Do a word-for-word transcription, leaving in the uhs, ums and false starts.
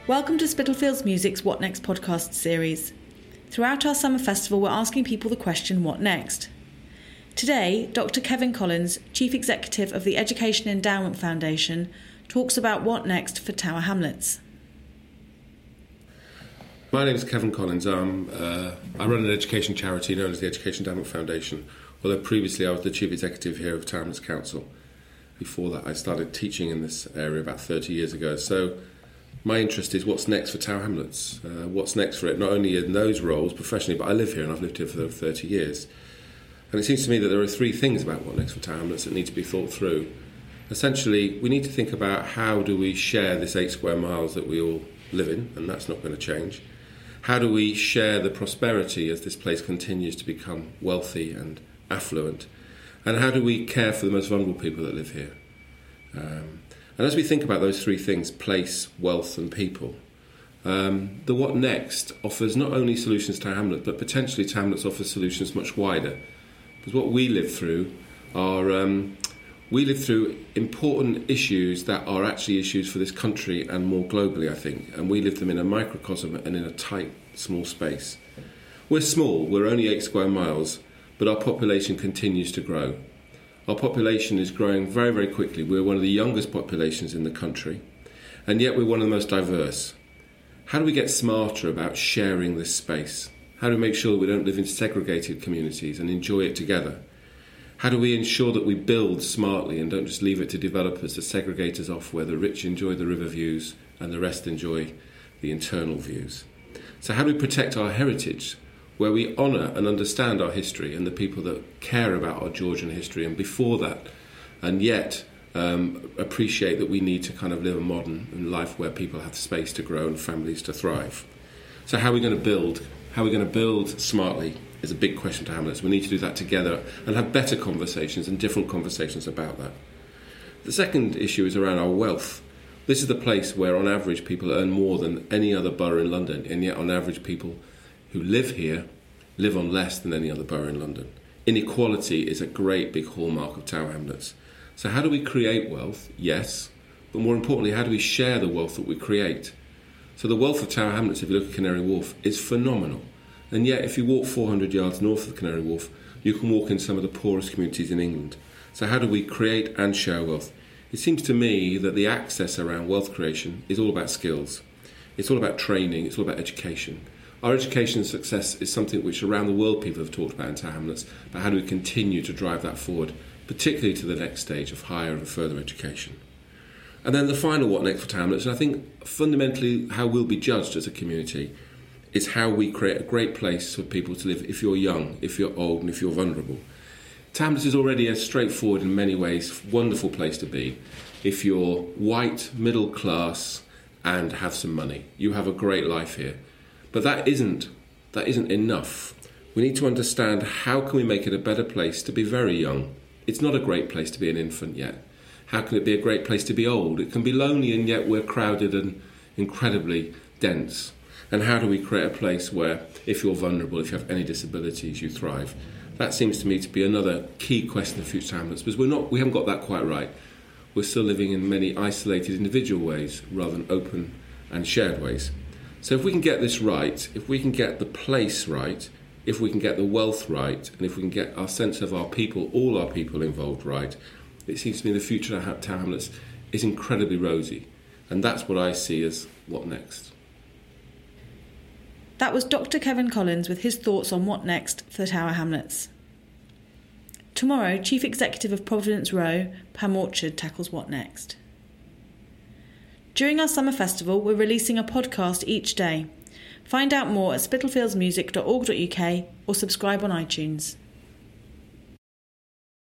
Welcome to Spitalfields Music's What Next podcast series. Throughout our summer festival, we're asking people the question, what next? Today, Doctor Kevin Collins, Chief Executive of the Education Endowment Foundation, talks about what next for Tower Hamlets. My name is Kevin Collins. Um, uh, I run an education charity known as the Education Endowment Foundation, although previously I was the Chief Executive here of Tower Hamlets Council. Before that, I started teaching in this area about thirty years ago. So my interest is what's next for Tower Hamlets, uh, what's next for it, not only in those roles professionally, but I live here and I've lived here for thirty years. And it seems to me that there are three things about what next for Tower Hamlets that need to be thought through. Essentially, we need to think about how do we share this eight square miles that we all live in, and that's not going to change. How do we share the prosperity as this place continues to become wealthy and affluent? And how do we care for the most vulnerable people that live here? Um, and as we think about those three things, place, wealth and people, um, the what next offers not only solutions to Tower Hamlets, but potentially Tower Hamlets offers solutions much wider. Because what we live through are, um, we live through important issues that are actually issues for this country and more globally, I think. And we live them in a microcosm and in a tight, small space. We're small, we're only eight square miles, but our population continues to grow. Our population is growing very, very quickly. We're one of the youngest populations in the country, and yet we're one of the most diverse. How do we get smarter about sharing this space? How do we make sure that we don't live in segregated communities and enjoy it together? How do we ensure that we build smartly and don't just leave it to developers to segregate us off where the rich enjoy the river views and the rest enjoy the internal views? So how do we protect our heritage, where we honour and understand our history and the people that care about our Georgian history and before that, and yet um, appreciate that we need to kind of live a modern life where people have space to grow and families to thrive? So how are we going to build? How are we going to build smartly is a big question to Hamlets. We need to do that together and have better conversations and different conversations about that. The second issue is around our wealth. This is the place where on average people earn more than any other borough in London, and yet on average people who live here live on less than any other borough in London. Inequality is a great big hallmark of Tower Hamlets. So how do we create wealth? Yes. But more importantly, how do we share the wealth that we create? So the wealth of Tower Hamlets, if you look at Canary Wharf, is phenomenal. And yet if you walk four hundred yards north of Canary Wharf, you can walk in some of the poorest communities in England. So how do we create and share wealth? It seems to me that the access around wealth creation is all about skills. It's all about training. It's all about education. Our education success is something which around the world people have talked about in Tower Hamlets, but how do we continue to drive that forward, particularly to the next stage of higher and further education? And then the final what next for Tower Hamlets, and I think fundamentally how we'll be judged as a community, is how we create a great place for people to live if you're young, if you're old and if you're vulnerable. Tower Hamlets is already a straightforward, in many ways, wonderful place to be. If you're white, middle class and have some money, you have a great life here. But that isn't that isn't enough. We need to understand how can we make it a better place to be very young. It's not a great place to be an infant yet. How can it be a great place to be old? It can be lonely and yet we're crowded and incredibly dense. And how do we create a place where if you're vulnerable, if you have any disabilities, you thrive? That seems to me to be another key question of future Hamlets, because we're not we haven't got that quite right. We're still living in many isolated individual ways rather than open and shared ways. So if we can get this right, if we can get the place right, if we can get the wealth right, and if we can get our sense of our people, all our people involved right, it seems to me the future of Tower Hamlets is incredibly rosy. And that's what I see as what next. That was Doctor Kevin Collins with his thoughts on what next for Tower Hamlets. Tomorrow, Chief Executive of Providence Row, Pam Orchard, tackles what next. During our summer festival, we're releasing a podcast each day. Find out more at spitalfields music dot org dot uk or subscribe on iTunes.